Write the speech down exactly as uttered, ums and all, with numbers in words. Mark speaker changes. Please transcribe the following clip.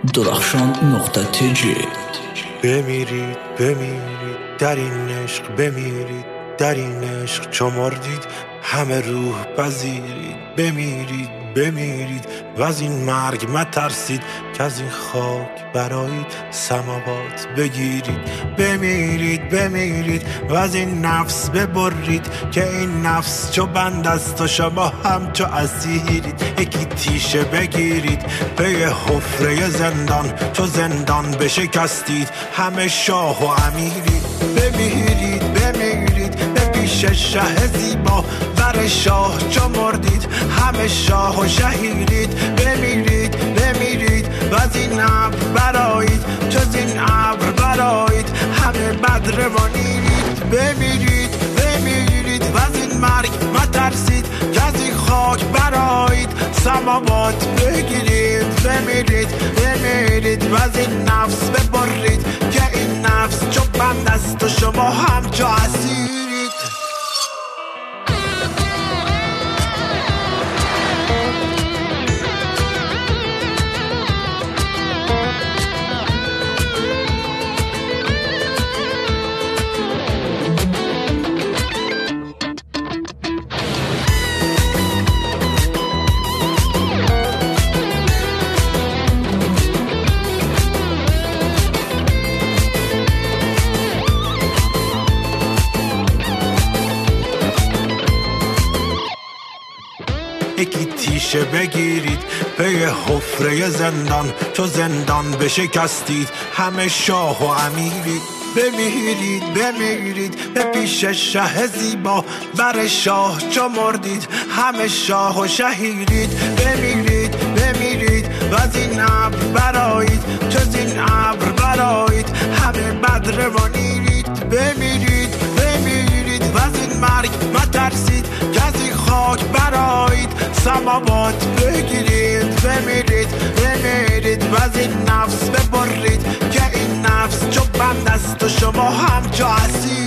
Speaker 1: درخشان نقطه تیجی.
Speaker 2: بمیرید بمیرید در این عشق، بمیرید در این عشق، چو مردید همه روح پذیرید. بمیرید بمیرید و از این مرگ مترسید، که از این خاک برایید سماوات بگیرید. بمیرید بمیرید و از این نفس ببرید، که این نفس چو بند است و شما هم چو اسیرید. یکی تیشه بگیرید پی حفره زندان، چو زندان بشکستید همه شاه و امیرید. بمیرید بمیرید به پیش شه زیبا، بر شاه چو مردید همه شاه و شهیرید. بمیرید بمیرید و از این ابر برایید، چو این ابر برایید همه بدر و نیرید. بمیرید بمیرید و از این مرگ مترسید، که از این خاک برایید سماوات بگیرید. بمیرید بمیرید و از این نفس ببرید، که این نفس چو بند است و شما هم چو اسیرید. یکی تیشه بگیرید پی حفره زندان، چو زندان بشکستید همه شاه و امیرید. بمیرید بمیرید به پیش شه زیبا، بر شاه چو مردید همه شاه و شهیرید. بمیرید بمیرید و از این ابر برایید، چو این ابر برایید همه بدر و نیرید. بمیرید بمیرید و از این مرگ مترسید، که از این خاک برایید سماوات بگیرید. بمیرید بمیرید و از این نفس ببرید، که این نفس چو بند است و شما هم چو اسیر.